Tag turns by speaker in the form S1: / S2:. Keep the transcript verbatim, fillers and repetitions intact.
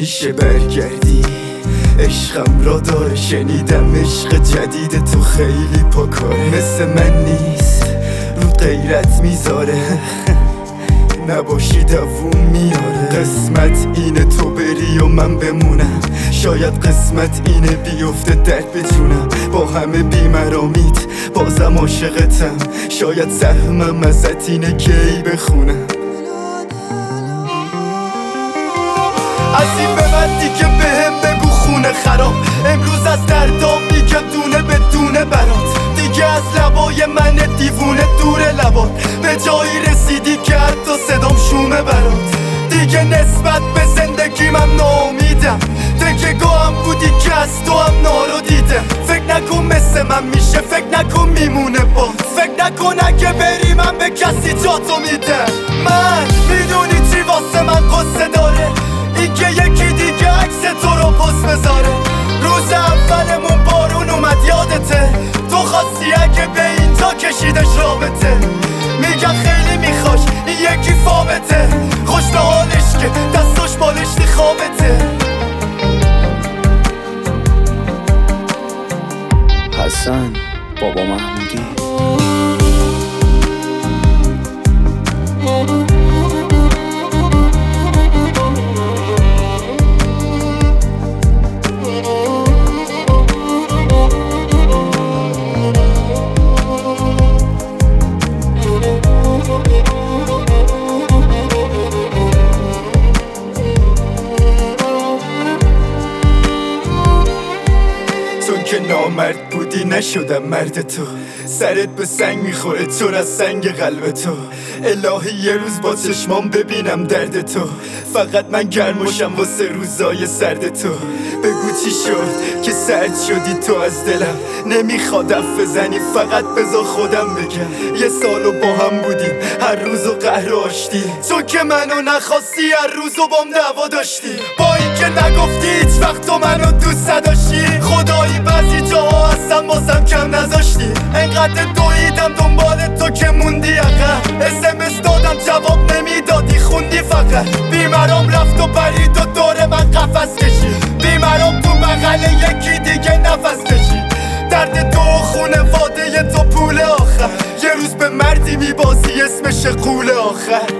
S1: میشه برگردی، عشقم را داره. شنیدم عشق جدید تو خیلی پاکاره، مثل من نیست رو غیرت میذاره نباشی دووم میاره. قسمت اینه تو بری و من بمونم، شاید قسمت اینه بیفته درد به جونم. با همه بیمرامیت بازم عاشقتم، شاید سهمم ازت اینه که ای بخونم. از این به بعد دیگه بهم بگو خونه خراب، امروز از دردام میگم دونه به دونه برات. دیگه از لبای من دیوونه دور لبات، به جایی رسیدی که حتی صدام شومه برات. دیگه نسبت به زندگی من ناامیدم، دیگه گاهم بودی که از تو هم نارو دیدم. فکر نکن مثل من میشه، فکر نکن میمونه باز، فکر نکن اگه بری من به کسی جاتو میدم. من میدونی چی واسه من قصه داره، این که یکی دیگه عکس تو رو پست بذاره. روز اولمون بارون اومد یادته، تو خواستی اگه به اینجا کشیدش رابطه. میگن خیلی میخواش این یکی فامته، خوش به حالش که دستاش بالشتی خوابته.
S2: حسن بابا محمودی.
S1: که نامرد بودی نشدم مرد تو، سرت به سنگ میخوره چون از سنگ قلب تو. الهی یه روز با چشمام ببینم درد تو، فقط من گرمشم واسه روزای سرد تو. بگو چی شد که سرد شدی تو از دلم، نمیخواد حرف بزنی فقط بذار خودم بگم. یه سالو با هم بودیم هر روزو قهر آشتی، چون که منو نخواستی هر روزو بام دعوا داشتی. با این که نگفتی هیچ وقت تو منو دوست داشتی، خدایی بعضی جاها اصلا بازم کم نذاشتی. انقدر دویدم دنبال تو که موندی عقب، اس ام اس دادم جواب نمیدادی خوندی فقط. بیمرام رفت و پرید و دور من قفس کشید، بیمرام تو بغل یکی دیگه نفس کشید. درد تو خونواده تو پول آخر، یه روز به مردی میبازی اسمش قول آخر.